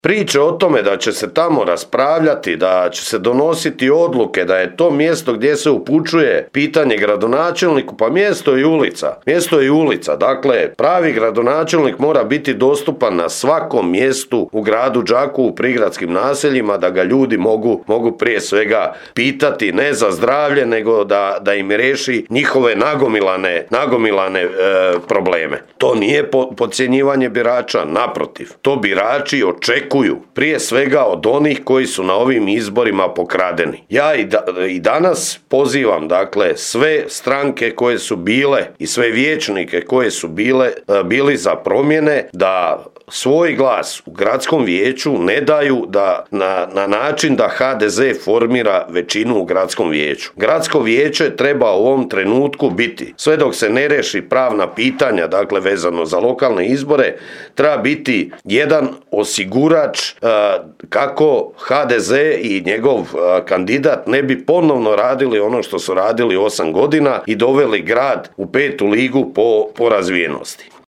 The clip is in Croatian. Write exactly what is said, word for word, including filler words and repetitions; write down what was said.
priče o tome da će se tamo raspravljati, da će se donositi odluke, da je to mjesto gdje se upućuje pitanje gradonačelniku, pa mjesto je ulica. Mjesto je ulica. Dakle, pravi gradonačelnik mora biti dostupan na svakom mjestu u gradu Đakovu, u prigradskim naseljima, da ga ljudi mogu, mogu prije svega pitati ne za zdravlje, nego da, da im riješi njihove nagomilane, nagomilane e, probleme. To nije po, podcjenjivanje birača, naprotiv. To birači očekuju prije svega od onih koji su na ovim izborima pokradeni. Ja i, da, i danas pozivam dakle sve stranke koje su bile i sve vijećnike koje su bile, bili za promjene da svoj glas u gradskom vijeću ne daju da na, na način da ha de ze formira većinu u gradskom vijeću. Gradsko vijeće treba u ovom trenutku biti, sve dok se ne riješi pravna pitanja, dakle vezano za lokalne izbore, treba biti jedan osigurač uh, kako ha de ze i njegov uh, kandidat ne bi ponovno radili ono što su radili osam godina i doveli grad u petu ligu po, po razvijenosti.